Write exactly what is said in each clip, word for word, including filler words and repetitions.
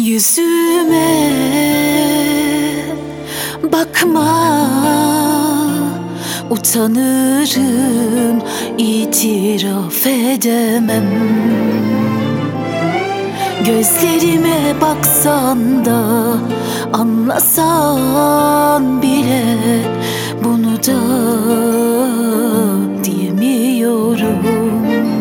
Yüzüme bakma, utanırım, itiraf edemem. Gözlerime baksan da, anlasan bile bunu da diyemiyorum.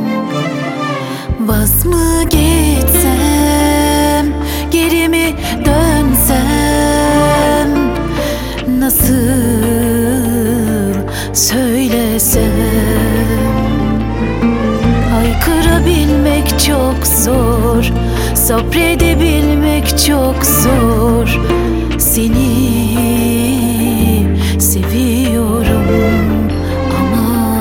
Vaz mı geçsem, geri mi dönsem, nasıl söylesem? Haykırabilmek çok zor, sabredebilmek çok zor. Seni seviyorum ama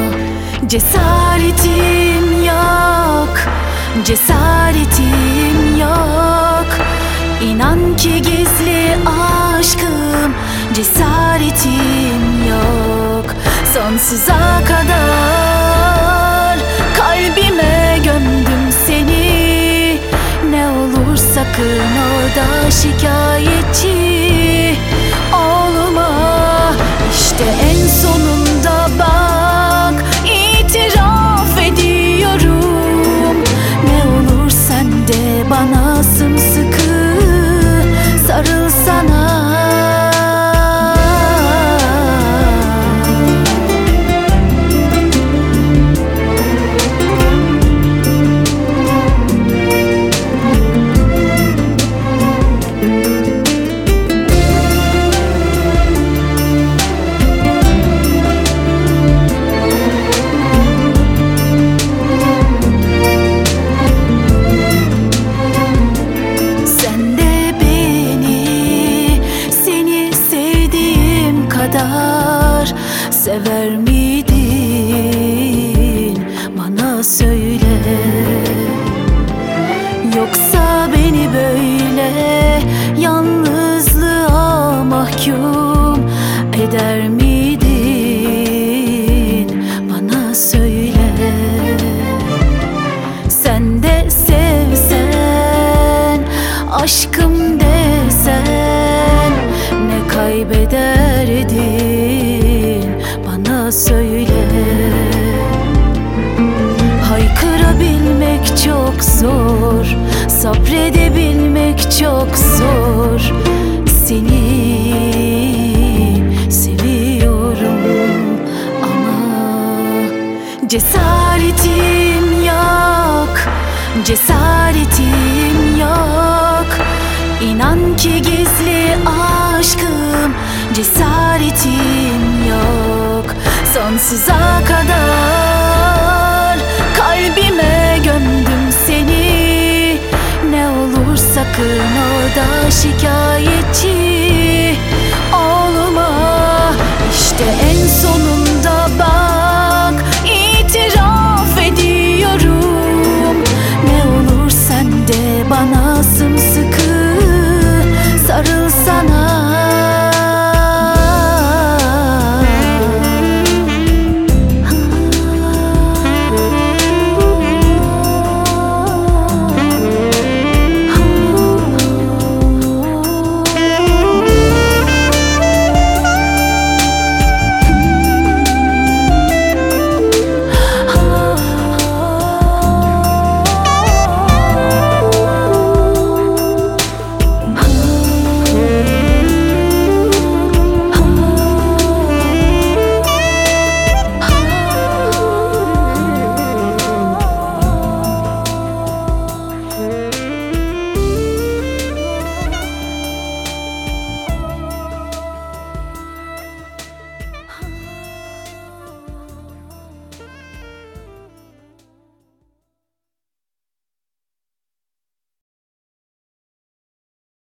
cesaretim yok, cesaretim yok. İnan ki gizli aşkım, cesaretim yok. Sonsuza kadar kalbime gömdüm seni. Ne olur sakın orada şikayetçi olma. İşte en sonunda bak, itiraf ediyorum. Ne olur sen de bana sımsıkı sarılsana. Sever miydin? Bana söyle. Yoksa beni böyle yalnızlığa mahkum eder miydin? Bana söyle. Sen de sevsen, aşkım desen, ne kaybederdin? Bana söyle. Haykırabilmek çok zor, sabredebilmek çok zor. Seni seviyorum ama cesaretim yok, cesaretim yok. İnan ki gizli aşkım, cesaretim yok. Sonsuza kadar kalbime gömdüm seni. Ne olur sakın orada şikayetçi olma. İşte en son